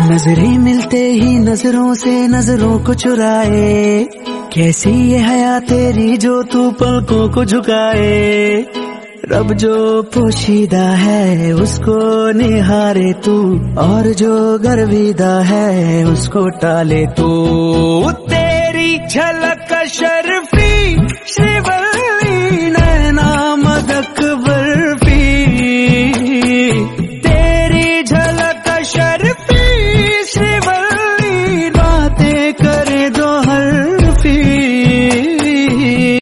नजरें मिलते ही नजरों से नजरों को चुराए, कैसी ये हया तेरी जो तू पलकों को झुकाए। रब जो पोशीदा है उसको निहारे तू, और जो गर्विदा है उसको टाले तू। तेरी झलक